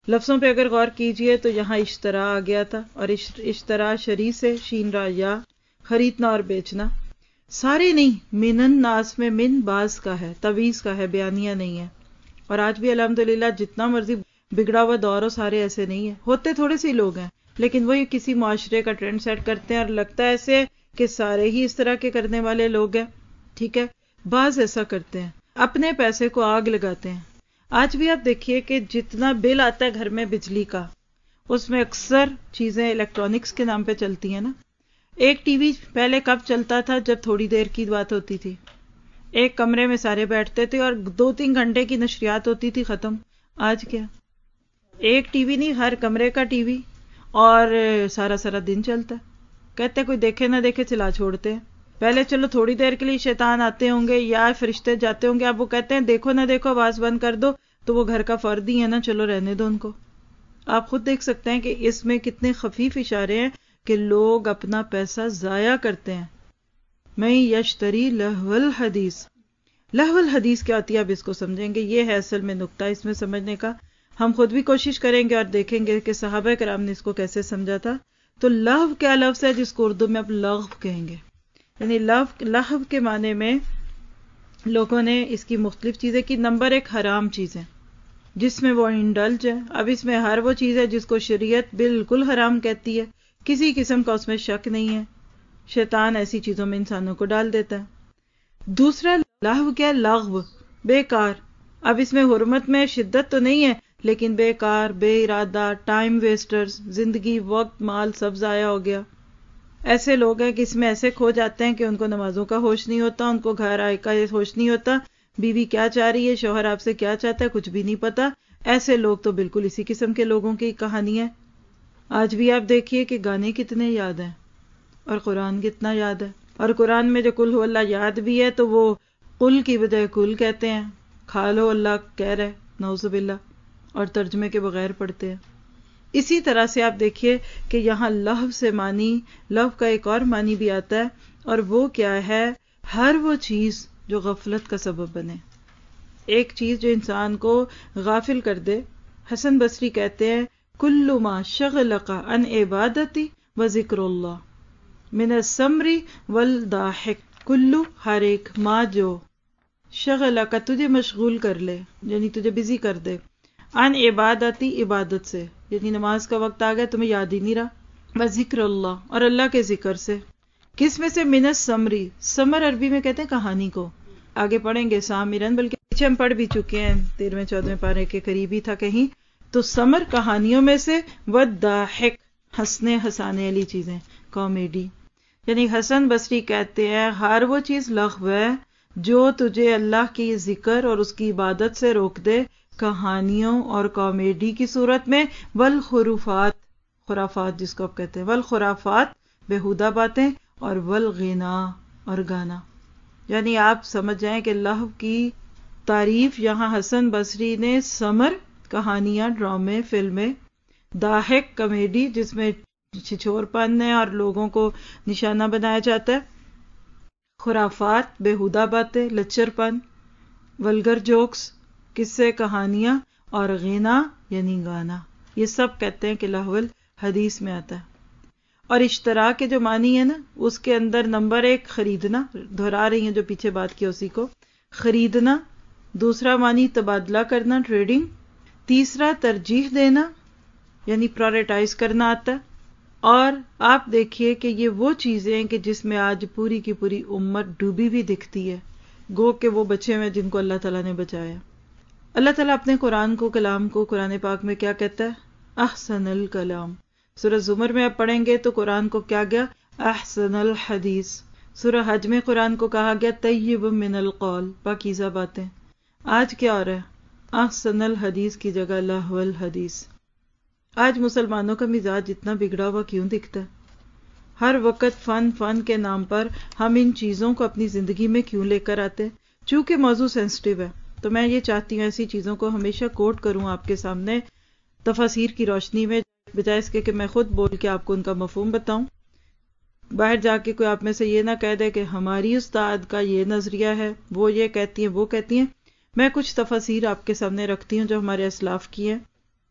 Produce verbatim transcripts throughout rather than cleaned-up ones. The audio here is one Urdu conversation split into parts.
لفظوں پہ اگر غور کیجئے تو یہاں اشترا آ گیا تھا، اور اشترا شری سے شین را یا، خریدنا اور بیچنا. سارے نہیں، من الناس میں من بعض کا ہے، تویز کا ہے، بیانیہ نہیں ہے. اور آج بھی الحمدللہ جتنا مرضی بگڑا ہوا دور ہو، سارے ایسے نہیں ہیں. ہوتے تھوڑے سی لوگ ہیں، لیکن وہی کسی معاشرے کا ٹرینڈ سیٹ کرتے ہیں اور لگتا ہے ایسے کہ سارے ہی اس طرح کے کرنے والے لوگ ہیں. ٹھیک ہے، بعض ایسا کرتے ہیں، اپنے پیسے کو آگ لگاتے ہیں. آج بھی آپ دیکھیے کہ جتنا بل آتا ہے گھر میں بجلی کا، اس میں اکثر چیزیں الیکٹرانکس کے نام پہ چلتی ہیں نا. ایک ٹی وی پہلے کب چلتا تھا؟ جب تھوڑی دیر کی بات ہوتی تھی، ایک کمرے میں سارے بیٹھتے تھے اور دو تین گھنٹے کی نشریات ہوتی تھی، ختم. آج کیا؟ ایک ٹی وی نہیں، ہر کمرے کا ٹی وی، اور سارا سارا دن چلتا ہے. کہتے کوئی دیکھے نہ دیکھے چلا چھوڑتے ہیں. پہلے چلو تھوڑی دیر کے لیے شیطان آتے ہوں گے یا فرشتے جاتے ہوں گے، اب وہ کہتے ہیں دیکھو نہ دیکھو آواز بند کر دو، تو وہ گھر کا فرد ہی ہے نا، چلو رہنے دو ان کو. آپ خود دیکھ سکتے ہیں کہ اس میں کتنے خفیف اشارے ہیں کہ لوگ اپنا پیسہ ضائع کرتے ہیں. میں یشتری لہو الحدیث. لہو الحدیث کیا ہوتی ہے اب اس کو سمجھیں گے. یہ ہے اصل میں نقطہ اس میں سمجھنے کا. ہم خود بھی کوشش کریں گے اور دیکھیں گے کہ صحابہ کرام نے اس کو کیسے سمجھا تھا. تو لہو کیا لفظ ہے جس کو اردو میں اب لغو کہیں گے. یعنی لہو کے معنی میں لوگوں نے اس کی مختلف چیزیں کی. نمبر ایک حرام چیزیں جس میں وہ انڈلج ہے. اب اس میں ہر وہ چیز ہے جس کو شریعت بالکل حرام کہتی ہے، کسی قسم کا اس میں شک نہیں ہے. شیطان ایسی چیزوں میں انسانوں کو ڈال دیتا ہے. دوسرا لہو کیا؟ لغو، بیکار. اب اس میں حرمت میں شدت تو نہیں ہے، لیکن بیکار، بے ارادہ، ٹائم ویسٹرز، زندگی، وقت، مال سب ضائع ہو گیا. ایسے لوگ ہیں کہ اس میں ایسے کھو جاتے ہیں کہ ان کو نمازوں کا ہوش نہیں ہوتا، ان کو گھر آئے کا ہوش نہیں ہوتا، بیوی کیا چاہ رہی ہے، شوہر آپ سے کیا چاہتا ہے، کچھ بھی نہیں پتا. ایسے لوگ تو بالکل اسی قسم کے لوگوں کی کہانی ہے. آج بھی آپ دیکھیے کہ گانے کتنے یاد ہیں اور قرآن کتنا یاد ہے. اور قرآن میں جو قل ہو اللہ یاد بھی ہے تو وہ قل کی بجائے کل کہتے ہیں. کھا لو اللہ کہہ رہے، نعوذ باللہ، اور ترجمے کے بغیر پڑھتے ہیں. اسی طرح سے آپ دیکھیے کہ یہاں لہو سے معنی، لہو کا ایک اور معنی بھی آتا ہے، اور وہ کیا ہے؟ ہر وہ چیز جو غفلت کا سبب بنے، ایک چیز جو انسان کو غافل کر دے. حسن بصری کہتے ہیں کل ما شغلق عن عبادتی و ذکر اللہ من السمر والضاحک. کلو، ہر ایک، ما جو، شغلق تجھے مشغول کر لے، یعنی تجھے بزی کر دے، عن عبادتی عبادت سے، یعنی نماز کا وقت آ گیا تمہیں یاد ہی نہیں رہا، و ذکر اللہ اور اللہ کے ذکر سے. کس میں سے؟ من السمری. سمر عربی میں کہتے ہیں کہانی کو. آگے پڑھیں گے سامرن، بلکہ پیچھے ہم پڑھ بھی چکے ہیں، تیرہویں چودہویں پارے کے قریب ہی تھا کہیں. تو سمر کہانیوں میں سے، والضاحک ہنسنے ہنسانے والی چیزیں، کامیڈی. یعنی حسن بصری کہتے ہیں ہر وہ چیز لغو ہے جو تجھے اللہ کی ذکر اور اس کی عبادت سے روک دے، کہانیوں اور کامیڈی کی صورت میں. والخرافات، خرافات جس کو آپ کہتے ہیں، والخرافات بےہودہ باتیں، اور والغنا اور گانا. یعنی آپ سمجھ جائیں کہ لہو کی تعریف یہاں حسن بصری نے سمر کہانیاں، ڈرامے، فلمیں، ضاحک کامیڈی جس میں چھچور پن ہے اور لوگوں کو نشانہ بنایا جاتا ہے، خرافات بےہودہ باتیں، لچر پن، ولگر جوکس، قصے کہانیاں، اور غنا یعنی گانا. یہ سب کہتے ہیں کہ لہو الحدیث میں آتا ہے. اور اشترا کے جو معنی ہے نا، اس کے اندر نمبر ایک خریدنا، دہرا رہی ہیں جو پیچھے بات کی اسی کو، خریدنا. دوسرا معنی تبادلہ کرنا، ٹریڈنگ. تیسرا ترجیح دینا، یعنی پرائرٹائز کرنا آتا ہے. اور آپ دیکھیے کہ یہ وہ چیزیں ہیں کہ جس میں آج پوری کی پوری امت ڈوبی ہوئی دکھتی ہے، گو کہ وہ بچے ہوئے جن کو اللہ تعالیٰ نے بچایا. اللہ تعالیٰ اپنے قرآن کو، کلام کو قرآن پاک میں کیا کہتا ہے؟ احسن الکلام. سورہ زمر میں آپ پڑھیں گے تو قرآن کو کیا گیا؟ احسن الحدیث. سورہ حج میں قرآن کو کہا گیا طیب من القول، پاکیزہ باتیں. آج کیا ہو رہا ہے؟ احسن الحدیث کی جگہ لہو الحدیث. آج مسلمانوں کا مزاج اتنا بگڑا ہوا کیوں دکھتا ہے؟ ہر وقت فن فن کے نام پر ہم ان چیزوں کو اپنی زندگی میں کیوں لے کر آتے ہیں؟ چونکہ موضوع سینسٹیو ہے تو میں یہ چاہتی ہوں ایسی چیزوں کو ہمیشہ کوٹ کروں آپ کے سامنے تفاسیر کی روشنی میں، بجائے اس کے کہ میں خود بول کے آپ کو ان کا مفہوم بتاؤں. باہر جا کے کوئی آپ میں سے یہ نہ کہہ دے کہ ہماری استاد کا یہ نظریہ ہے، وہ یہ کہتی ہیں، وہ کہتی ہیں. میں کچھ تفاسیر آپ کے سامنے رکھتی ہوں جو ہمارے اسلاف کی ہیں،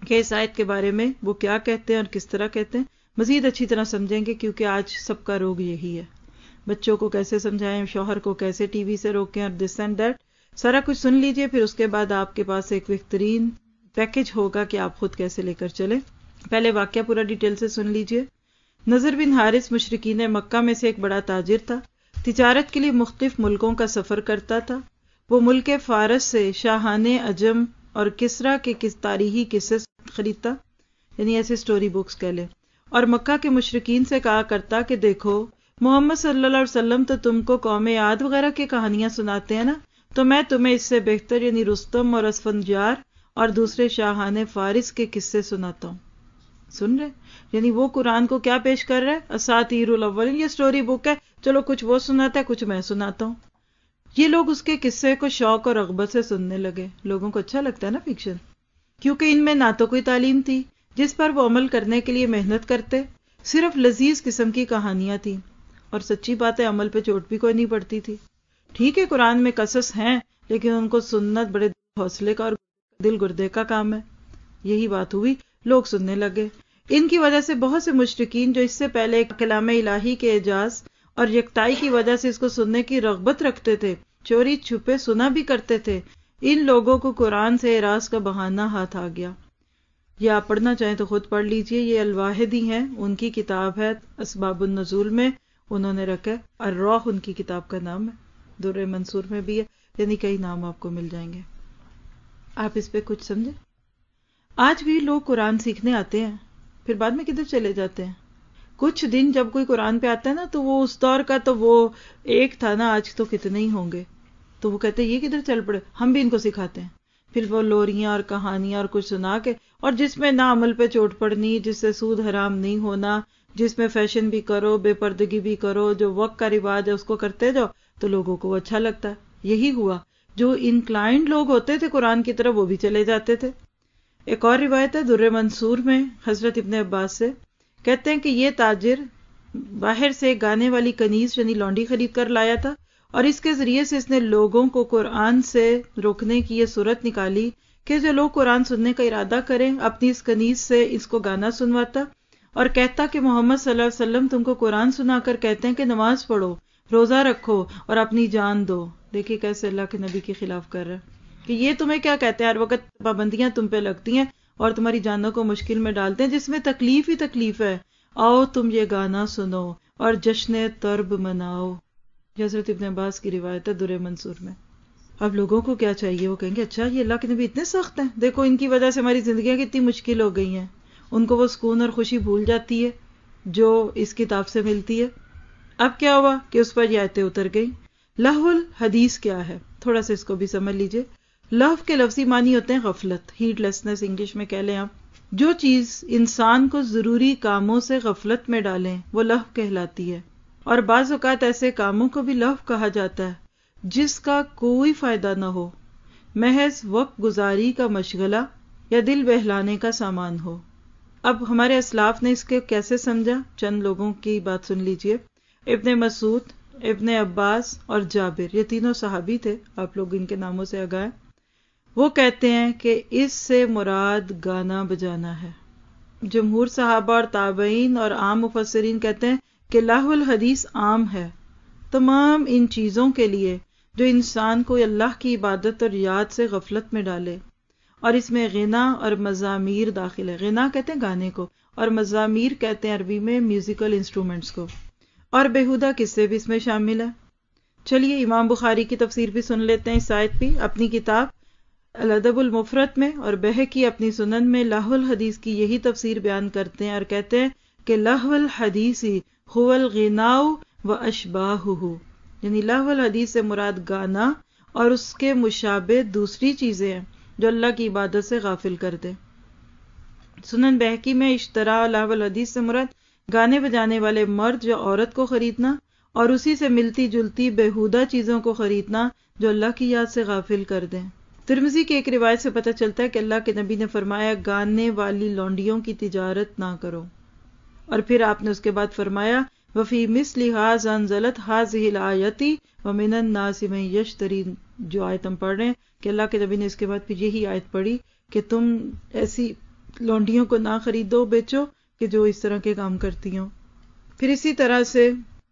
کہ اس آیت کے بارے میں وہ کیا کہتے ہیں اور کس طرح کہتے ہیں، مزید اچھی طرح سمجھیں گے، کیونکہ آج سب کا روگ یہی ہے، بچوں کو کیسے سمجھائیں، شوہر کو کیسے ٹی وی سے روکیں اور دس اینڈ دیٹ، سارا کچھ سن لیجئے، پھر اس کے بعد آپ کے پاس ایک بہترین پیکج ہوگا کہ آپ خود کیسے لے کر چلیں۔ پہلے واقعہ پورا ڈیٹیل سے سن لیجئے۔ نضر بن حارث مشرکین مکہ میں سے ایک بڑا تاجر تھا، تجارت کے لیے مختلف ملکوں کا سفر کرتا تھا۔ وہ ملک فارس سے شاہان عجم اور کسرا کے کس تاریخی قصے خریدتا، یعنی ایسے سٹوری بکس کہہ لیں، اور مکہ کے مشرکین سے کہا کرتا کہ دیکھو محمد صلی اللہ علیہ وسلم تو تم کو قوم عاد وغیرہ کی کہانیاں سناتے ہیں نا، تو میں تمہیں اس سے بہتر یعنی رستم اور اسفندیار اور دوسرے شاہان فارس کے قصے سناتا ہوں۔ سن رہے؟ یعنی وہ قرآن کو کیا پیش کر رہا ہے؟ اساطیر الاولین، یہ سٹوری بک ہے، چلو کچھ وہ سناتا ہے کچھ میں سناتا ہوں۔ یہ لوگ اس کے قصے کو شوق اور رغبت سے سننے لگے۔ لوگوں کو اچھا لگتا ہے نا فکشن، کیونکہ ان میں نہ تو کوئی تعلیم تھی جس پر وہ عمل کرنے کے لیے محنت کرتے، صرف لذیذ قسم کی کہانیاں تھیں، اور سچی بات ہے عمل پہ چوٹ بھی کوئی نہیں پڑتی تھی۔ ٹھیک ہے قرآن میں قصص ہیں، لیکن ان کو سننا بڑے حوصلے کا اور دل گردے کا کام ہے۔ یہی بات ہوئی، لوگ سننے لگے۔ ان کی وجہ سے بہت سے مشرکین جو اس سے پہلے کلام الہی کے اعجاز اور یکتائی کی وجہ سے اس کو سننے کی رغبت رکھتے تھے، چوری چھپے سنا بھی کرتے تھے، ان لوگوں کو قرآن سے اعراض کا بہانہ ہاتھ آ گیا۔ یہ آپ پڑھنا چاہیں تو خود پڑھ لیجئے، یہ الواحدی ہیں، ان کی کتاب ہے اسباب النزول میں انہوں نے رکھا ہے، الروح ان کی کتاب کا نام ہے، در منصور میں بھی ہے، یعنی کئی نام آپ کو مل جائیں گے۔ آپ اس پہ کچھ سمجھیں؟ آج بھی لوگ قرآن سیکھنے آتے ہیں، پھر بعد میں کدھر چلے جاتے ہیں؟ کچھ دن جب کوئی قرآن پہ آتا ہے نا تو وہ اس دور کا تو وہ ایک تھا نا، آج تو کتنے ہی ہوں گے، تو وہ کہتے ہیں یہ کدھر چل پڑے، ہم بھی ان کو سکھاتے ہیں۔ پھر وہ لوریاں اور کہانیاں اور کچھ سنا کے، اور جس میں نہ عمل پہ چوٹ پڑنی، جس سے سود حرام نہیں ہونا، جس میں فیشن بھی کرو، بے پردگی بھی کرو، جو وقت کا رواج ہے اس کو کرتے جاؤ، تو لوگوں کو وہ اچھا لگتا ہے۔ یہی ہوا، جو انکلائنڈ لوگ ہوتے تھے قرآن کی طرف وہ بھی چلے جاتے تھے۔ ایک اور روایت ہے در منصور میں حضرت ابن عباس سے، کہتے ہیں کہ یہ تاجر باہر سے گانے والی کنیز یعنی لونڈی خرید کر لایا تھا، اور اس کے ذریعے سے اس نے لوگوں کو قرآن سے روکنے کی یہ صورت نکالی کہ جو لوگ قرآن سننے کا ارادہ کریں اپنی اس کنیز سے اس کو گانا سنواتا اور کہتا کہ محمد صلی اللہ علیہ وسلم تم کو قرآن سنا کر کہتے ہیں کہ نماز پڑھو، روزہ رکھو اور اپنی جان دو۔ دیکھیے کیسے اللہ کے نبی کے خلاف کر رہا ہے کہ یہ تمہیں کیا کہتے ہیں، ہر وقت پابندیاں تم پہ لگتی ہیں اور تمہاری جانوں کو مشکل میں ڈالتے ہیں، جس میں تکلیف ہی تکلیف ہے، آؤ تم یہ گانا سنو اور جشن ترب مناؤ۔ حضرت ابن عباس کی روایت ہے در منصور میں۔ اب لوگوں کو کیا چاہیے، وہ کہیں گے اچھا یہ اللہ کے نبی اتنے سخت ہیں، دیکھو ان کی وجہ سے ہماری زندگیاں کتنی مشکل ہو گئی ہیں، ان کو وہ سکون اور خوشی بھول جاتی ہے جو اس کتاب سے ملتی ہے۔ اب کیا ہوا کہ اس پر یہ آیتیں اتر گئی۔ لہو الحدیث کیا ہے، تھوڑا سا اس کو بھی سمجھ لیجئے۔ لہو کے لفظی معنی ہوتے ہیں غفلت، ہیڈ لیسنس انگلش میں کہہ لیں آپ۔ جو چیز انسان کو ضروری کاموں سے غفلت میں ڈالیں وہ لہو کہلاتی ہے، اور بعض اوقات ایسے کاموں کو بھی لہو کہا جاتا ہے جس کا کوئی فائدہ نہ ہو، محض وقت گزاری کا مشغلہ یا دل بہلانے کا سامان ہو۔ اب ہمارے اسلاف نے اس کے کیسے سمجھا، چند لوگوں کی بات سن لیجئے۔ ابن مسعود، ابن عباس اور جابر، یہ تینوں صحابی تھے، آپ لوگ ان کے ناموں سے آگاہ ہیں۔ وہ کہتے ہیں کہ اس سے مراد گانا بجانا ہے۔ جمہور صحابہ اور تابعین اور عام مفسرین کہتے ہیں کہ لہو الحدیث عام ہے تمام ان چیزوں کے لیے جو انسان کو اللہ کی عبادت اور یاد سے غفلت میں ڈالے، اور اس میں غنا اور مزامیر داخل ہے۔ غنا کہتے ہیں گانے کو، اور مزامیر کہتے ہیں عربی میں میوزیکل انسٹرومنٹس کو، اور بیہودہ قصے بھی اس میں شامل ہے۔ چلیے امام بخاری کی تفسیر بھی سن لیتے ہیں اس آیت بھی، اپنی کتاب الادب المفرد میں اور بہقی اپنی سنن میں لہو الحدیث کی یہی تفسیر بیان کرتے ہیں اور کہتے ہیں کہ لہو الحدیث هو الغناء واشباہہ، یعنی لہو الحدیث سے مراد گانا اور اس کے مشابہ دوسری چیزیں ہیں جو اللہ کی عبادت سے غافل کر دے۔ سنن بہقی میں اشترا لہو الحدیث سے مراد گانے بجانے والے مرد یا عورت کو خریدنا اور اسی سے ملتی جلتی بیہودہ چیزوں کو خریدنا جو اللہ کی یاد سے غافل کر دیں۔ ترمذی کی ایک روایت سے پتہ چلتا ہے کہ اللہ کے نبی نے فرمایا گانے والی لونڈیوں کی تجارت نہ کرو، اور پھر آپ نے اس کے بعد فرمایا وفی مثل ھذا انزلت ھذہ الآیۃ ومن الناس من یشتری، جو آیت ہم پڑھ رہے ہیں کہ اللہ کے نبی نے اس کے بعد پھر یہی آیت پڑھی کہ تم ایسی لونڈیوں کو نہ خریدو بیچو کہ جو اس طرح کے کام کرتی ہوں. پھر اسی طرح سے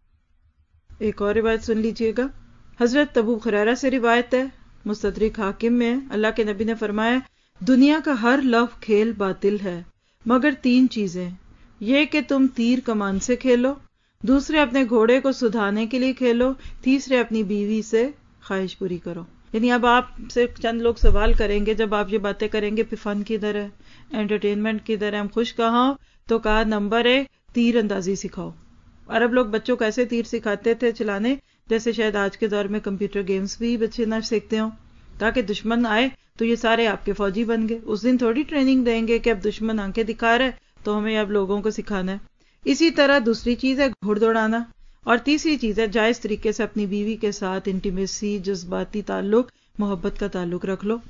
ایک اور روایت سن لیجئے گا. حضرت ابو ہریرہ سے روایت ہے، مستدرک حاکم میں، اللہ کے نبی نے فرمایا دنیا کا ہر لو کھیل باطل ہے مگر تین چیزیں، یہ کہ تم تیر کمان سے کھیلو، دوسرے اپنے گھوڑے کو سدھانے کے لیے کھیلو، تیسرے اپنی بیوی سے خواہش پوری کرو. یعنی اب آپ سے چند لوگ سوال کریں گے جب آپ یہ باتیں کریں گے پھر فن کدھر ہے، انٹرٹینمنٹ کدھر ہے، ہم خوش کہاں ہو؟ تو کہا نمبر ایک تیر اندازی سکھاؤ. عرب لوگ بچوں کو ایسے تیر سکھاتے تھے چلانے جیسے شاید آج کے دور میں کمپیوٹر گیمز بھی بچے نہ سیکھتے ہوں، تاکہ دشمن آئے تو یہ سارے آپ کے فوجی بن گئے. اس دن تھوڑی ٹریننگ دیں گے کہ اب دشمن آنکھیں دکھا رہا ہے تو ہمیں اب لوگوں کو سکھانا ہے. اسی طرح دوسری چیز ہے گھوڑ دوڑانا، اور تیسری چیز ہے جائز طریقے سے اپنی بیوی کے ساتھ انٹیمیسی، جذباتی تعلق، محبت کا تعلق رکھ لو.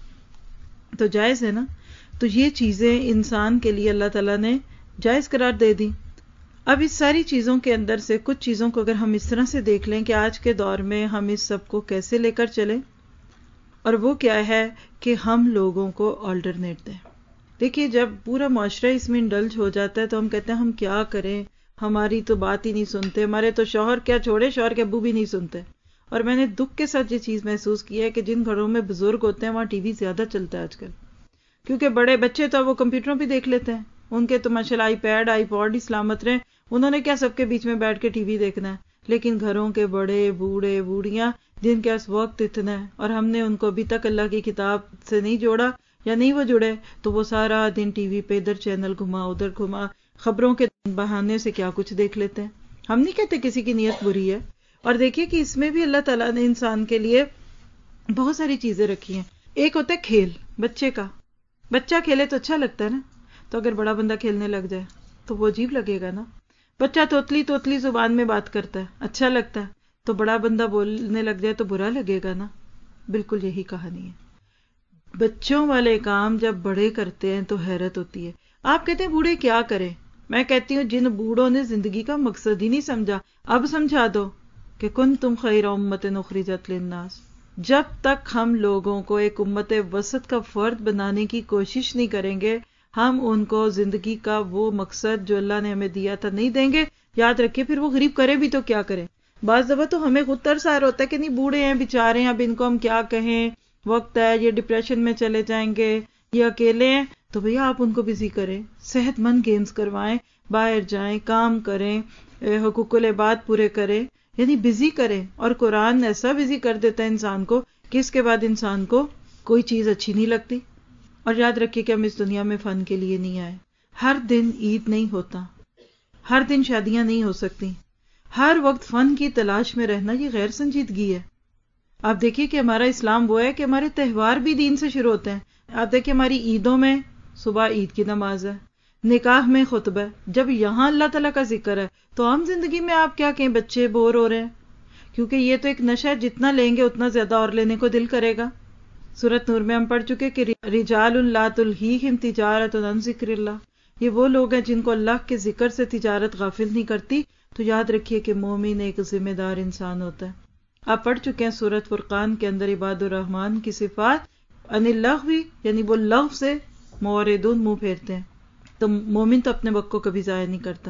تو جائز ہے نا. تو یہ چیزیں انسان کے لیے اللہ تعالیٰ نے جائز قرار دے دی. اب اس ساری چیزوں کے اندر سے کچھ چیزوں کو اگر ہم اس طرح سے دیکھ لیں کہ آج کے دور میں ہم اس سب کو کیسے لے کر چلیں، اور وہ کیا ہے کہ ہم لوگوں کو آلٹرنیٹ دیں. دیکھیے جب پورا معاشرہ اس میں انڈلج ہو جاتا ہے تو ہم کہتے ہیں ہم کیا کریں، ہماری تو بات ہی نہیں سنتے، ہمارے تو شوہر کیا چھوڑے شوہر کے ابو بھی نہیں سنتے. اور میں نے دکھ کے ساتھ یہ چیز محسوس کی ہے کہ جن گھروں میں بزرگ ہوتے ہیں وہاں ٹی وی زیادہ چلتا ہے آج کل، کیونکہ بڑے بچے تو وہ کمپیوٹروں پہ دیکھ لیتے ہیں، ان کے تو ماشاءاللہ آئی پیڈ آئی پوڈ ہی سلامت رہیں، انہوں نے کیا سب کے بیچ میں بیٹھ کے ٹی وی دیکھنا ہے. لیکن گھروں کے بڑے بوڑھے بوڑھیاں جن کے پاس وقت اتنا ہے اور ہم نے ان کو ابھی تک اللہ کی کتاب سے نہیں جوڑا یا نہیں وہ جڑے، تو وہ سارا دن ٹی وی پہ ادھر چینل گھما ادھر گھما خبروں کے بہانے سے کیا کچھ دیکھ لیتے ہیں. ہم نہیں کہتے کسی کی نیت بری ہے. اور دیکھیے کہ اس میں بھی اللہ تعالیٰ نے انسان کے لیے بہت ساری چیزیں رکھی ہیں. ایک ہوتا ہے کھیل، بچے کا بچہ کھیلے تو اچھا لگتا ہے نا. تو اگر بڑا بندہ کھیلنے لگ جائے تو وہ عجیب لگے گا نا. بچہ توتلی توتلی زبان میں بات کرتا ہے اچھا لگتا ہے، تو بڑا بندہ بولنے لگ جائے تو برا لگے گا نا. بالکل یہی کہانی ہے. بچوں والے کام جب بڑے کرتے ہیں تو حیرت ہوتی ہے. آپ کہتے ہیں بوڑھے کیا کریں؟ میں کہتی ہوں جن بوڑھوں نے زندگی کا مقصد ہی نہیں سمجھا اب سمجھا دو کہ کنتم خیر امت اخرجت للناس. جب تک ہم لوگوں کو ایک امت وسط کا فرد بنانے کی کوشش نہیں کریں گے ہم ان کو زندگی کا وہ مقصد جو اللہ نے ہمیں دیا تھا نہیں دیں گے. یاد رکھیے پھر وہ غریب کرے بھی تو کیا کریں. بعض دفعہ تو ہمیں خود ترس آ رہا ہوتا ہے کہ نہیں بوڑھے ہیں بیچارے ہیں، اب ان کو ہم کیا کہیں، وقت ہے یہ ڈپریشن میں چلے جائیں گے، یہ اکیلے ہیں. تو بھیا آپ ان کو بزی کریں، صحت مند گیمز کروائیں، باہر جائیں، کام کریں، حقوق العباد پورے کریں، یعنی بزی کریں. اور قرآن ایسا بزی کر دیتا ہے انسان کو کہ اس کے بعد انسان کو کوئی چیز اچھی نہیں لگتی. اور یاد رکھیے کہ ہم اس دنیا میں فن کے لیے نہیں آئے. ہر دن عید نہیں ہوتا، ہر دن شادیاں نہیں ہو سکتی، ہر وقت فن کی تلاش میں رہنا یہ غیر سنجیدگی ہے. آپ دیکھیے کہ ہمارا اسلام وہ ہے کہ ہمارے تہوار بھی دین سے شروع ہوتے ہیں. آپ دیکھیں ہماری عیدوں میں صبح عید کی نماز ہے، نکاح میں خطبہ ہے. جب یہاں اللہ تعالیٰ کا ذکر ہے تو عام زندگی میں آپ کیا کہیں بچے بور ہو رہے ہیں، کیونکہ یہ تو ایک نشہ ہے، جتنا لیں گے اتنا زیادہ اور لینے کو دل کرے گا. سورۃ نور میں ہم پڑھ چکے کہ رجال لا تلہیہم تجارۃ عن ذکر اللہ، یہ وہ لوگ ہیں جن کو اللہ کے ذکر سے تجارت غافل نہیں کرتی. تو یاد رکھیے کہ مومن ایک ذمہ دار انسان ہوتا ہے. آپ پڑھ چکے ہیں سورۃ فرقان کے اندر عباد الرحمن کی صفات، ان اللغو یعنی وہ لغو سے معرضون منہ پھیرتے ہیں. تو مومن تو اپنے وقت کو کبھی ضائع نہیں کرتا.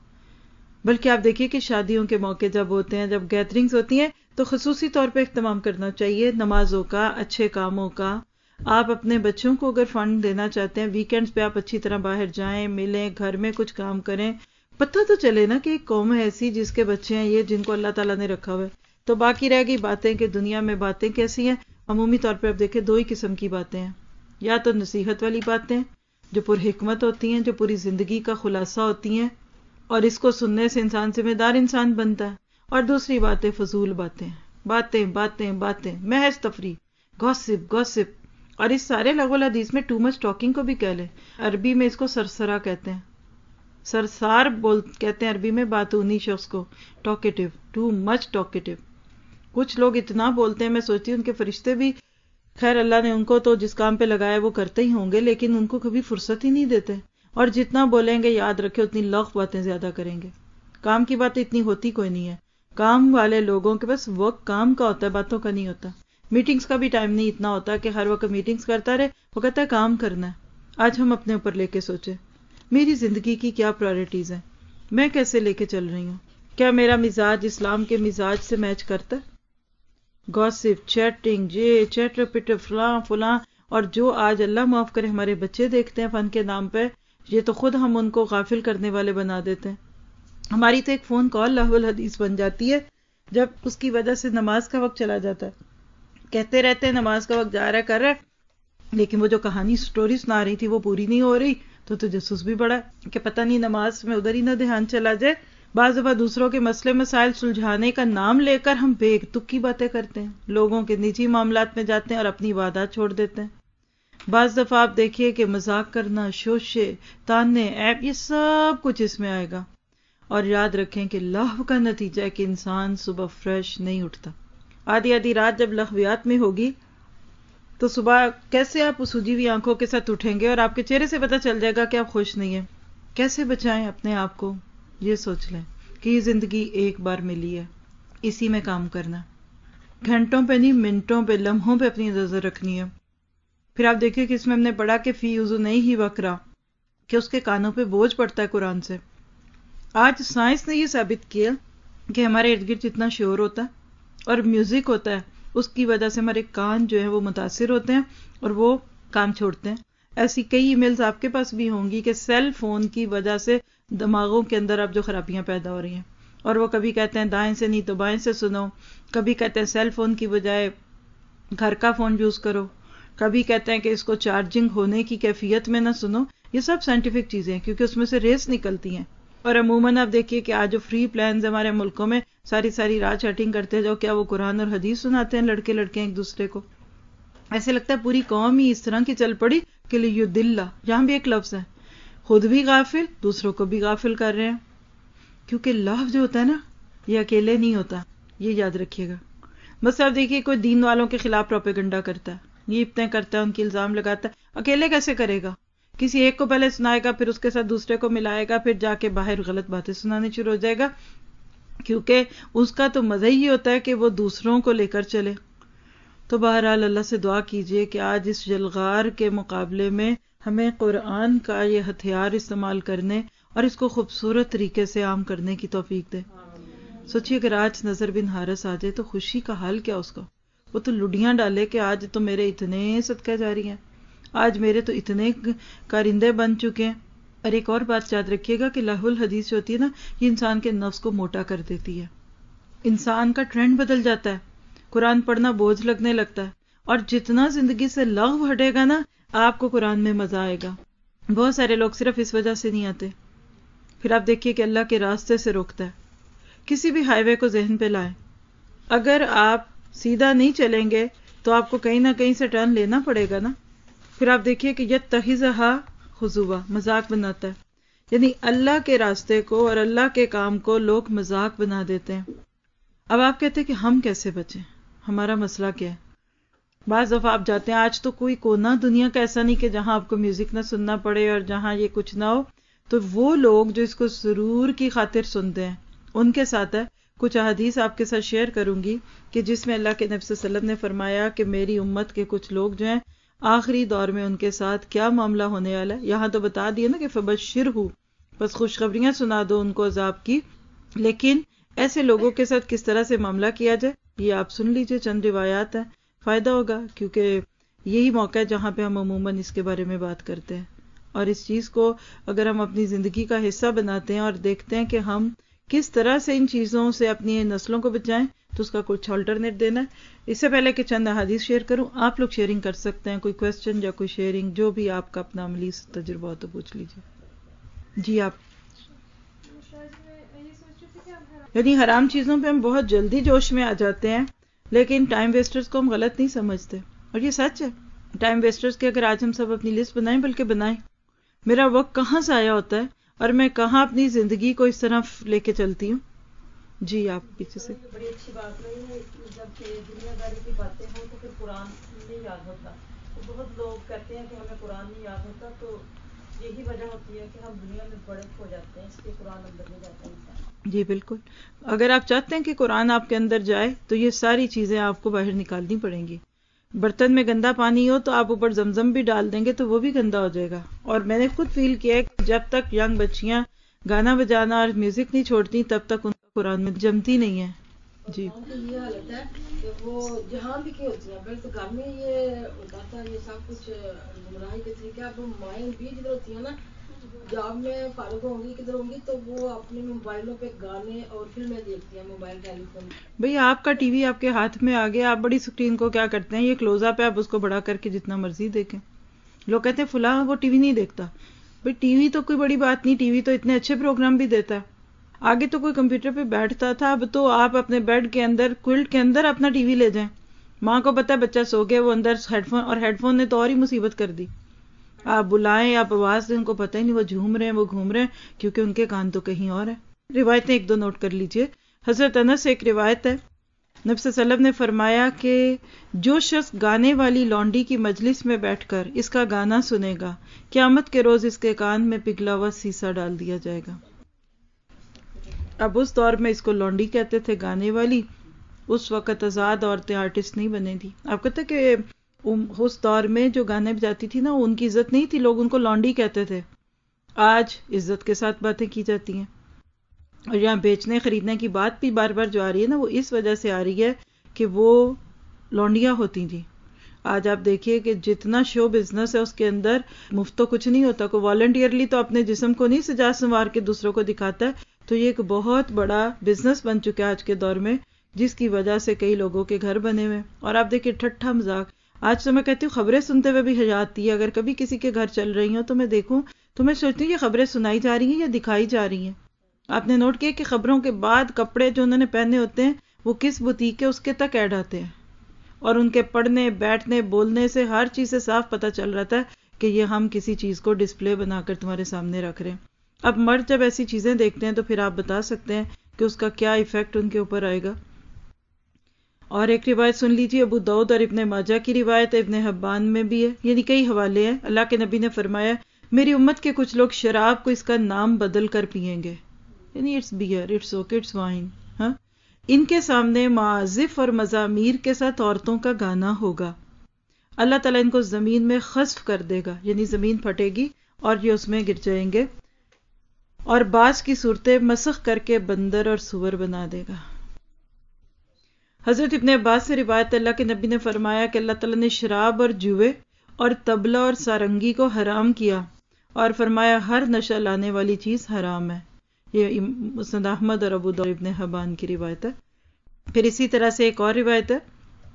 بلکہ آپ دیکھیے کہ شادیوں کے موقع جب ہوتے ہیں، جب گیدرنگز ہوتی ہیں تو خصوصی طور پہ اہتمام کرنا چاہیے نمازوں کا، اچھے کاموں کا. آپ اپنے بچوں کو اگر فنڈ دینا چاہتے ہیں ویکینڈز پہ آپ اچھی طرح باہر جائیں، ملیں، گھر میں کچھ کام کریں. پتہ تو چلے نا کہ ایک قوم ہے ایسی جس کے بچے ہیں یہ جن کو اللہ تعالیٰ نے رکھا ہوا ہے. تو باقی رہ گئی باتیں کہ دنیا میں باتیں کیسی ہیں. عمومی طور پہ آپ دیکھیں دو ہی قسم کی باتیں ہیں، یا تو نصیحت والی باتیں جو پر حکمت ہوتی ہیں، جو پوری زندگی کا خلاصہ ہوتی ہیں اور اس کو سننے سے انسان ذمہ دار انسان بنتا ہے. اور دوسری باتیں فضول باتیں باتیں باتیں باتیں محض تفریح، گوسپ گوسپ. اور اس سارے لغو الحدیث میں ٹو مچ ٹاکنگ کو بھی کہہ لیں، عربی میں اس کو سرسرا کہتے ہیں، سرسار بول کہتے ہیں عربی میں باتونی شخص کو، ٹاکیٹو، ٹو مچ ٹاکیٹو. کچھ لوگ اتنا بولتے ہیں میں سوچتی ہوں ان کے فرشتے بھی، خیر اللہ نے ان کو تو جس کام پہ لگایا وہ کرتے ہی ہوں گے، لیکن ان کو کبھی فرصت ہی نہیں دیتے. اور جتنا بولیں گے یاد رکھے اتنی لغو باتیں زیادہ کریں گے. کام کی باتیں اتنی ہوتی کوئی نہیں ہے. کام والے لوگوں کے بس وقت کام کا ہوتا ہے، باتوں کا نہیں ہوتا. میٹنگز کا بھی ٹائم نہیں اتنا ہوتا کہ ہر وقت میٹنگز کرتا رہے، وہ کہتا ہے کام کرنا ہے. آج ہم اپنے اوپر لے کے سوچیں میری زندگی کی کیا پرائرٹیز ہیں، میں کیسے لے کے چل رہی ہوں، کیا میرا مزاج اسلام کے مزاج سے میچ کرتا ہے؟ گوسپ، چیٹنگ، جے چیٹر پٹر فلاں فلاں، اور جو آج اللہ معاف کرے ہمارے بچے دیکھتے ہیں فن کے نام پہ، یہ تو خود ہم ان کو غافل کرنے والے بنا دیتے ہیں۔ ہماری تو ایک فون کال لہو الحدیث بن جاتی ہے جب اس کی وجہ سے نماز کا وقت چلا جاتا ہے، کہتے رہتے ہیں نماز کا وقت جا رہا ہے کر رہا ہے، لیکن وہ جو کہانی سٹوری سنا رہی تھی وہ پوری نہیں ہو رہی، تو تجسس بھی بڑا ہے کہ پتہ نہیں نماز میں ادھر ہی نہ دھیان چلا جائے۔ بعض دفعہ دوسروں کے مسئلے مسائل سلجھانے کا نام لے کر ہم بے تک کی باتیں کرتے ہیں، لوگوں کے نجی معاملات میں جاتے ہیں اور اپنی عبادات چھوڑ دیتے ہیں۔ بعض دفعہ آپ دیکھیے کہ مذاق کرنا، شوشے، تانے، عیب، یہ سب کچھ اس میں آئے گا۔ اور یاد رکھیں کہ لہو کا نتیجہ ہے کہ انسان صبح فریش نہیں اٹھتا۔ آدھی آدھی رات جب لغویات میں ہوگی تو صبح کیسے آپ سوجی ہوئی آنکھوں کے ساتھ اٹھیں گے، اور آپ کے چہرے سے پتہ چل جائے گا کہ آپ خوش نہیں ہیں۔ کیسے بچائیں اپنے آپ کو؟ یہ سوچ لیں کہ یہ زندگی ایک بار ملی ہے، اسی میں کام کرنا، گھنٹوں پہ نہیں، منٹوں پہ، لمحوں پہ اپنی نظر رکھنی ہے۔ پھر آپ دیکھیں کہ اس میں ہم نے پڑھا کہ فی یوزو نہیں ہی وکرا، کہ اس کے کانوں پہ بوجھ پڑتا ہے قرآن سے۔ آج سائنس نے یہ ثابت کیا کہ ہمارے ارد گرد جتنا شور ہوتا ہے اور میوزک ہوتا ہے اس کی وجہ سے ہمارے کان جو ہیں وہ متاثر ہوتے ہیں اور وہ کام چھوڑتے ہیں۔ ایسی کئی ای میلز آپ کے پاس بھی ہوں گی کہ سیل فون کی وجہ سے دماغوں کے اندر اب جو خرابیاں پیدا ہو رہی ہیں، اور وہ کبھی کہتے ہیں دائیں سے نہیں تو بائیں سے سنو، کبھی کہتے ہیں سیل فون کی بجائے گھر کا فون یوز کرو، کبھی کہتے ہیں کہ اس کو چارجنگ ہونے کی کیفیت میں نہ سنو۔ یہ سب سائنٹیفک چیزیں ہیں کیونکہ اس میں سے ریس نکلتی ہیں۔ اور عموماً آپ دیکھیے کہ آج جو فری پلانز ہمارے ملکوں میں ساری ساری رات چیٹنگ کرتے ہیں، جو کیا وہ قرآن اور حدیث سناتے ہیں لڑکے لڑکے ایک دوسرے کو؟ ایسے لگتا ہے پوری قوم ہی اس طرح کی چل پڑی کہ لیدل، یہاں بھی ایک لفظ ہے، خود بھی غافل دوسروں کو بھی غافل کر رہے ہیں۔ کیونکہ لفظ جو ہوتا ہے نا یہ اکیلے نہیں ہوتا، یہ یاد رکھیے گا۔ بس آپ دیکھیے کوئی دین والوں کے خلاف پروپیگنڈا کرتا ہے، غیبتیں کرتا ہے، ان کی الزام لگاتا ہے، اکیلے کیسے کرے گا؟ کسی ایک کو پہلے سنائے گا، پھر اس کے ساتھ دوسرے کو ملائے گا، پھر جا کے باہر غلط باتیں سنانی شروع ہو جائے گا، کیونکہ اس کا تو مزہ ہی ہوتا ہے کہ وہ دوسروں کو لے کر چلے۔ تو بہرحال اللہ سے دعا کیجئے کہ آج اس جلغار کے مقابلے میں ہمیں قرآن کا یہ ہتھیار استعمال کرنے اور اس کو خوبصورت طریقے سے عام کرنے کی توفیق دے۔ سوچیے اگر آج نظر بن حارث آ جائے تو خوشی کا حال کیا اس کا؟ وہ تو لڈیاں ڈالے کہ آج تو میرے اتنے صدقہ جاری ہیں، آج میرے تو اتنے کارندے بن چکے ہیں۔ اور ایک اور بات یاد رکھیے گا کہ لہو الحدیث جو ہوتی ہے نا، یہ انسان کے نفس کو موٹا کر دیتی ہے، انسان کا ٹرینڈ بدل جاتا ہے، قرآن پڑھنا بوجھ لگنے لگتا ہے، اور جتنا زندگی سے لغو ہٹے گا نا آپ کو قرآن میں مزہ آئے گا۔ بہت سارے لوگ صرف اس وجہ سے نہیں آتے۔ پھر آپ دیکھیے کہ اللہ کے راستے سے روکتا ہے۔ کسی بھی ہائی وے کو ذہن پہ لائیں، اگر آپ سیدھا نہیں چلیں گے تو آپ کو کہیں نہ کہیں سے ٹرن لینا پڑے گا نا۔ پھر آپ دیکھیے کہ یتخذھا خضوا، مذاق بناتا ہے، یعنی اللہ کے راستے کو اور اللہ کے کام کو لوگ مذاق بنا دیتے ہیں۔ اب آپ کہتے ہیں کہ ہم کیسے بچیں، ہمارا مسئلہ کیا ہے؟ بعض دفعہ آپ جاتے ہیں، آج تو کوئی کونا دنیا کا ایسا نہیں کہ جہاں آپ کو میوزک نہ سننا پڑے اور جہاں یہ کچھ نہ ہو، تو وہ لوگ جو اس کو سرور کی خاطر سنتے ہیں ان کے ساتھ ہے۔ کچھ احادیث آپ کے ساتھ شیئر کروں گی کہ جس میں اللہ کے نبی صلی اللہ علیہ وسلم نے فرمایا کہ میری امت کے کچھ لوگ جو ہیں آخری دور میں ان کے ساتھ کیا معاملہ ہونے والا ہے۔ یہاں تو بتا دیا نا کہ فبشرہ، بس خوشخبریاں سنا دو ان کو عذاب کی، لیکن ایسے لوگوں کے ساتھ کس طرح سے معاملہ کیا جائے یہ آپ سن لیجئے، چند روایات ہیں، فائدہ ہوگا، کیونکہ یہی موقع ہے جہاں پہ ہم عموماً اس کے بارے میں بات کرتے ہیں۔ اور اس چیز کو اگر ہم اپنی زندگی کا حصہ بناتے ہیں اور دیکھتے ہیں کہ ہم کس طرح سے ان چیزوں سے اپنی نسلوں کو بچائیں تو اس کا کچھ آلٹرنیٹ دینا ہے۔ اس سے پہلے کہ چند احادیث شیئر کروں، آپ لوگ شیئرنگ کر سکتے ہیں، کوئی کویسچن یا کوئی شیئرنگ جو بھی آپ کا اپنا عملی تجربہ ہو تو پوچھ لیجیے۔ جی آپ یعنی حرام چیزوں پہ ہم بہت جلدی جوش میں آ جاتے ہیں، لیکن ٹائم ویسٹرز کو ہم غلط نہیں سمجھتے، اور یہ سچ ہے۔ ٹائم ویسٹرز کی اگر آج ہم سب اپنی لسٹ بنائیں، بلکہ بنائیں، میرا وقت کہاں ضائع ہوتا ہے اور میں کہاں اپنی زندگی کو اس طرح لے کے چلتی ہوں۔ جی آپ پیچھے سے۔ بڑی اچھی بات نہیں ہے جب کہ دنیا داری کی باتیں ہوں تو پھر قرآن نہیں یاد ہوتا۔ تو بہت لوگ کہتے ہیں کہ ہمیں قرآن نہیں یاد ہوتا، تو یہی وجہ ہوتی ہے کہ ہم دنیا میں بڑے ہو جاتے ہیں، اس لیے قرآن اندر نہیں جاتا انسان۔ جی بالکل، اگر آپ چاہتے ہیں کہ قرآن آپ کے اندر جائے تو یہ ساری چیزیں آپ کو باہر نکالنی پڑیں گی۔ برتن میں گندا پانی ہو تو آپ اوپر زمزم بھی ڈال دیں گے تو وہ بھی گندا ہو جائے گا. اور میں نے خود فیل کیا ہے کہ جب تک ینگ بچیاں گانا بجانا اور میوزک نہیں چھوڑتی تب تک ان کا قرآن میں جمتی نہیں ہے. جی یہ حالت ہے کہ وہ جہاں بھی کی ہوتی ہیں پہلے تو گھر میں یہ ہوتا تھا یہ سب کچھ گمراہی کے طریقے. اب مائیں بھی جدھر ہوتی ہیں نا جاب میں فارغ ہوں گی کدھر ہوں گی تو وہ اپنے موبائلوں پہ گانے اور فلمیں دیکھتی ہیں موبائل ٹیلی فون. بھئی آپ کا ٹی وی آپ کے ہاتھ میں آ گیا, آپ بڑی اسکرین کو کیا کرتے ہیں, یہ کلوز اپ ہے, آپ اس کو بڑا کر کے جتنا مرضی دیکھیں. لوگ کہتے ہیں فلاں وہ ٹی وی نہیں دیکھتا. بھئی ٹی وی تو کوئی بڑی بات نہیں, ٹی وی تو اتنے اچھے پروگرام بھی دیتا ہے. آگے تو کوئی کمپیوٹر پہ بیٹھتا تھا, اب تو آپ اپنے بیڈ کے اندر کوئلٹ کے اندر اپنا ٹی وی لے جائیں. ماں کو پتا ہے بچہ سو گیا, وہ اندر ہیڈ فون, اور ہیڈ فون نے تو اور ہی مصیبت کر دی. آپ بلائیں, آپ آواز دیں, ان کو پتہ ہی نہیں وہ جھوم رہے ہیں, وہ گھوم رہے ہیں, کیونکہ ان کے کان تو کہیں اور ہیں. روایتیں ایک دو نوٹ کر لیجئے. حضرت انس سے ایک روایت ہے, نبی صلی اللہ علیہ وسلم نے فرمایا کہ جو شخص گانے والی لونڈی کی مجلس میں بیٹھ کر اس کا گانا سنے گا, قیامت کے روز اس کے کان میں پگھلا ہوا سیسا ڈال دیا جائے گا. اب اس دور میں اس کو لونڈی کہتے تھے, گانے والی. اس وقت آزاد عورتیں آرٹسٹ نہیں بنے تھی. آپ کہتے کہ اس دور میں جو گانے بجاتی تھی نا ان کی عزت نہیں تھی, لوگ ان کو لونڈی کہتے تھے. آج عزت کے ساتھ باتیں کی جاتی ہیں. اور یہاں بیچنے خریدنے کی بات بھی بار بار جو آ رہی ہے نا وہ اس وجہ سے آ رہی ہے کہ وہ لونڈیاں ہوتی تھیں. آج آپ دیکھیے کہ جتنا شو بزنس ہے اس کے اندر مفت تو کچھ نہیں ہوتا. کوئی والنٹیئرلی تو اپنے جسم کو نہیں سجا سنوار کے دوسروں کو دکھاتا ہے. تو یہ ایک بہت بڑا بزنس بن چکا ہے آج کے دور میں, جس کی وجہ سے کئی لوگوں کے گھر بنے ہوئے. اور آپ دیکھیے ٹھٹھا مذاق, آج تو میں کہتی ہوں خبریں سنتے ہوئے بھی حیا آتی ہے. اگر کبھی کسی کے گھر چل رہی ہوں تو میں دیکھوں تو میں سوچتی ہوں یہ خبریں سنائی جا رہی ہیں یا دکھائی جا رہی ہیں. آپ نے نوٹ کیا کہ خبروں کے بعد کپڑے جو انہوں نے پہنے ہوتے ہیں وہ کس بوتیک کے اس کے تک ایڈ آتے ہیں, اور ان کے پڑھنے بیٹھنے بولنے سے ہر چیز سے صاف پتہ چل رہا ہے کہ یہ ہم کسی چیز کو ڈسپلے بنا کر تمہارے سامنے رکھ رہے ہیں. اب مرد جب ایسی چیزیں دیکھتے ہیں تو پھر آپ بتا سکتے ہیں کہ اس کا کیا ایفیکٹ ان کے اوپر آئے گا. اور ایک روایت سن لیجیے, ابو داؤد اور ابن ماجہ کی روایت ہے, ابن حبان میں بھی ہے, یعنی کئی حوالے ہیں. اللہ کے نبی نے فرمایا میری امت کے کچھ لوگ شراب کو اس کا نام بدل کر پیئیں گے, یعنی it's beer, it's okay, it's wine. ہاں, ان کے سامنے معازف اور مزامیر کے ساتھ عورتوں کا گانا ہوگا. اللہ تعالیٰ ان کو زمین میں خسف کر دے گا, یعنی زمین پھٹے گی اور یہ اس میں گر جائیں گے, اور بعض کی صورتیں مسخ کر کے بندر اور سور بنا دے گا. حضرت ابن عباس سے روایت, اللہ کے نبی نے فرمایا کہ اللہ تعالیٰ نے شراب اور جوئے اور طبلہ اور سارنگی کو حرام کیا, اور فرمایا ہر نشہ لانے والی چیز حرام ہے. یہ مسند احمد اور ابو داؤد ابن حبان کی روایت ہے. پھر اسی طرح سے ایک اور روایت ہے,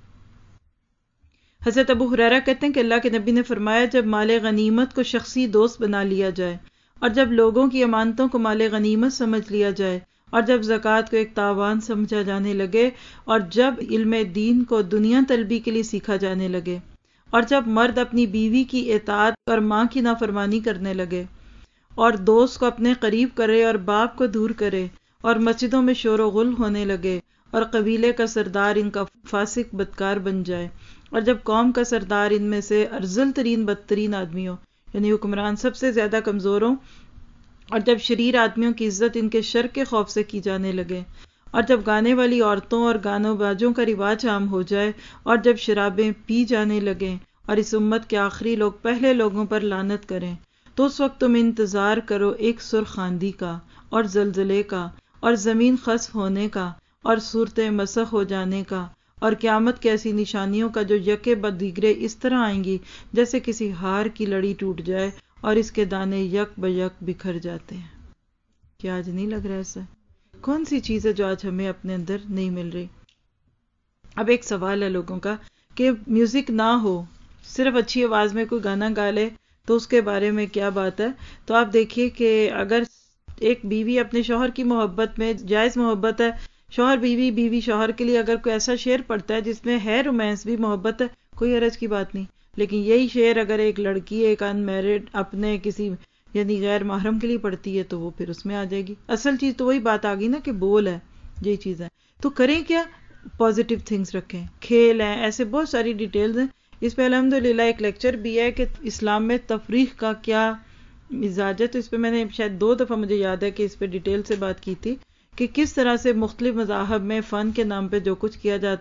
حضرت ابو ہریرہ کہتے ہیں کہ اللہ کے نبی نے فرمایا جب مال غنیمت کو شخصی دوست بنا لیا جائے, اور جب لوگوں کی امانتوں کو مال غنیمت سمجھ لیا جائے, اور جب زکوٰۃ کو ایک تاوان سمجھا جانے لگے, اور جب علم دین کو دنیا طلبی کے لیے سیکھا جانے لگے, اور جب مرد اپنی بیوی کی اطاعت اور ماں کی نافرمانی کرنے لگے, اور دوست کو اپنے قریب کرے اور باپ کو دور کرے, اور مسجدوں میں شور و غل ہونے لگے, اور قبیلے کا سردار ان کا فاسق بدکار بن جائے, اور جب قوم کا سردار ان میں سے ارذل ترین بدترین آدمی ہو, یعنی حکمران سب سے زیادہ کمزور ہوں, اور جب شریر آدمیوں کی عزت ان کے شر کے خوف سے کی جانے لگے, اور جب گانے والی عورتوں اور گانوں بازوں کا رواج عام ہو جائے, اور جب شرابیں پی جانے لگیں, اور اس امت کے آخری لوگ پہلے لوگوں پر لعنت کریں, تو اس وقت تم انتظار کرو ایک سرخ آندھی کا, اور زلزلے کا, اور زمین خسف ہونے کا, اور صورتیں مسخ ہو جانے کا, اور قیامت کی ایسی نشانیوں کا جو یکے بعد دیگرے اس طرح آئیں گی جیسے کسی ہار کی لڑی ٹوٹ جائے اور اس کے دانے یک بیک بکھر جاتے ہیں. کیا آج نہیں لگ رہا ایسا؟ کون سی چیز ہے جو آج ہمیں اپنے اندر نہیں مل رہی؟ اب ایک سوال ہے لوگوں کا کہ میوزک نہ ہو, صرف اچھی آواز میں کوئی گانا گا لے تو اس کے بارے میں کیا بات ہے؟ تو آپ دیکھیے کہ اگر ایک بیوی اپنے شوہر کی محبت میں, جائز محبت ہے, شوہر بیوی بیوی شوہر کے لیے اگر کوئی ایسا شعر پڑھتا ہے جس میں ہے رومانس بھی, محبت ہے, کوئی حرج کی بات نہیں. لیکن یہی شعر اگر ایک لڑکی ایک ان میرڈ اپنے کسی یعنی غیر محرم کے لیے پڑھتی ہے تو وہ پھر اس میں آ جائے گی. اصل چیز تو وہی بات آ گئی نا کہ بول ہے, یہی چیز ہے. تو کریں کیا؟ پازیٹیو تھنگس رکھیں, کھیل ہیں, ایسے بہت ساری ڈیٹیلز ہیں. اس پہ الحمدللہ ایک لیکچر بھی ہے کہ اسلام میں تفریح کا کیا مزاج ہے, تو اس پہ میں نے شاید دو دفعہ مجھے یاد ہے کہ اس پہ ڈیٹیل سے بات کی تھی کہ کس طرح سے مختلف مذاہب میں فن کے نام پہ جو کچھ کیا جاتا ہے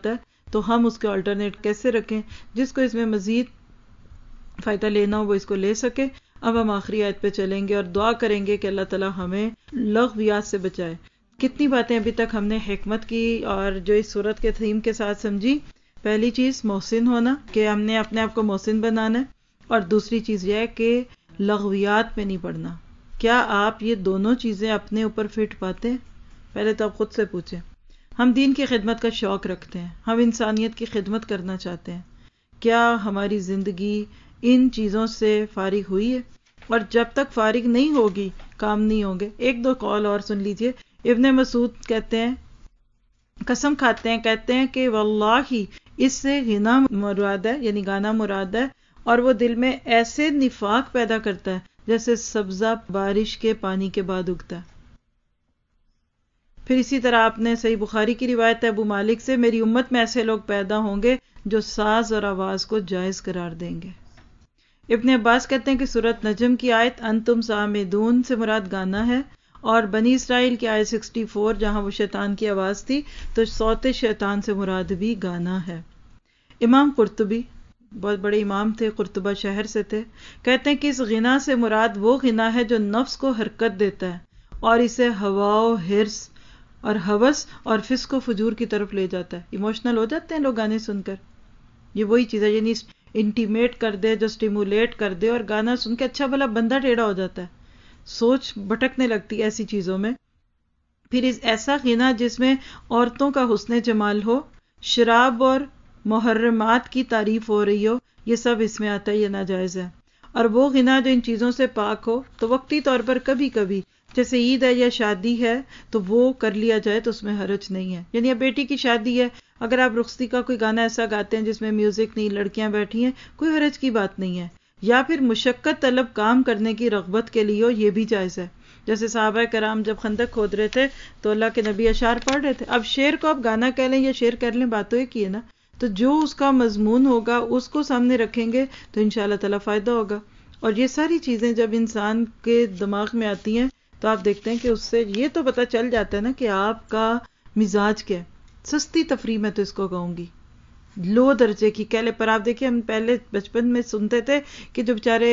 تو ہم اس کے آلٹرنیٹ کیسے رکھیں جس کو اس میں مزید فائدہ لینا ہو وہ اس کو لے سکے. اب ہم آخری آیت پہ چلیں گے اور دعا کریں گے کہ اللہ تعالیٰ ہمیں لغویات سے بچائے. کتنی باتیں ابھی تک ہم نے حکمت کی اور جو اس صورت کے تھیم کے ساتھ سمجھی. پہلی چیز محسن ہونا کہ ہم نے اپنے آپ کو محسن بنانا ہے، اور دوسری چیز یہ ہے کہ لغویات پہ نہیں پڑنا. کیا آپ یہ دونوں چیزیں اپنے اوپر فٹ پاتے ہیں؟ پہلے تو آپ خود سے پوچھیں. ہم دین کی خدمت کا شوق رکھتے ہیں، ہم انسانیت کی خدمت کرنا چاہتے ہیں. کیا ہماری زندگی ان چیزوں سے فارغ ہوئی ہے؟ اور جب تک فارغ نہیں ہوگی کام نہیں ہوں گے. ایک دو قول اور سن لیجئے. ابن مسعود کہتے ہیں، قسم کھاتے ہیں، کہتے ہیں کہ واللہ اس سے غنا مراد ہے، یعنی گانا مراد ہے، اور وہ دل میں ایسے نفاق پیدا کرتا ہے جیسے سبزہ بارش کے پانی کے بعد اگتا ہے. پھر اسی طرح آپ نے صحیح بخاری کی روایت ہے ابو مالک سے، میری امت میں ایسے لوگ پیدا ہوں گے جو ساز اور آواز کو جائز قرار دیں گے. ابن عباس کہتے ہیں کہ سورۃ نجم کی آیت انتم سامدون سے مراد گانا ہے، اور بنی اسرائیل کی آیت چوالیس جہاں وہ شیطان کی آواز تھی تو صوت شیطان سے مراد بھی گانا ہے. امام قرطبی بہت بڑے امام تھے، قرطبہ شہر سے تھے، کہتے ہیں کہ اس غنا سے مراد وہ غنا ہے جو نفس کو حرکت دیتا ہے اور اسے ہوا و حرص اور ہوس اور فسق و فجور کی طرف لے جاتا ہے. ایموشنل ہو جاتے ہیں لوگ گانے سن کر. یہ وہی چیز ہے، یعنی انٹیمیٹ کر دے، جو سٹیمولیٹ کر دے، اور گانا سن کے اچھا بھلا بندہ ٹیڑھا ہو جاتا ہے، سوچ بھٹکنے لگتی ہے ایسی چیزوں میں. پھر اس ایسا غنا جس میں عورتوں کا حسن جمال ہو، شراب اور محرمات کی تعریف ہو رہی ہو، یہ سب اس میں آتا ہے، یہ ناجائز ہے. اور وہ غنا جو ان چیزوں سے پاک ہو تو وقتی طور پر کبھی کبھی جیسے عید ہے یا شادی ہے تو وہ کر لیا جائے تو اس میں حرج نہیں ہے. یعنی اب بیٹی کی شادی ہے، اگر آپ رخصتی کا کوئی گانا ایسا گاتے ہیں جس میں میوزک نہیں، لڑکیاں بیٹھی ہیں، کوئی حرج کی بات نہیں ہے. یا پھر مشقت طلب کام کرنے کی رغبت کے لیے ہو، یہ بھی جائز ہے. جیسے صحابہ کرام جب خندق کھود رہے تھے تو اللہ کے نبی اشعار پڑھ رہے تھے. اب شعر کو آپ گانا کہہ لیں یا شعر کر لیں، بات تو ایک ہی ہے نا. تو جو اس کا مضمون ہوگا اس کو سامنے رکھیں گے تو انشاءاللہ تعالیٰ فائدہ ہوگا. اور یہ ساری چیزیں جب انسان کے دماغ میں آتی ہیں تو آپ دیکھتے ہیں کہ اس سے یہ تو پتہ چل جاتا ہے نا کہ آپ کا مزاج کیا ہے. سستی تفریح میں تو اس کو کہوں گی، لو درجے کی کہہ لے. پر آپ دیکھیں ہم پہلے بچپن میں سنتے تھے کہ جو بیچارے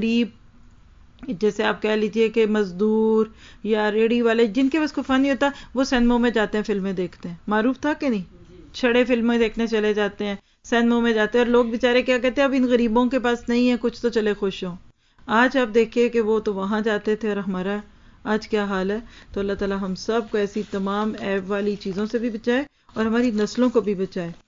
غریب، جیسے آپ کہہ لیجئے کہ مزدور یا ریڑھی والے جن کے بس کو فن نہیں ہوتا، وہ سینموں میں جاتے ہیں فلمیں دیکھتے ہیں. معروف تھا کہ نہیں؟ چھڑے فلمیں دیکھنے چلے جاتے ہیں، سینموں میں جاتے ہیں، اور لوگ بیچارے کیا کہتے ہیں اب ان غریبوں کے پاس نہیں ہے کچھ تو چلے خوش ہوں. آج آپ دیکھیے کہ وہ تو وہاں جاتے تھے اور ہمارا آج کیا حال ہے. تو اللہ تعالی ہم سب کو ایسی تمام عیب والی چیزوں سے بھی بچائے اور ہماری نسلوں کو بھی بچائے.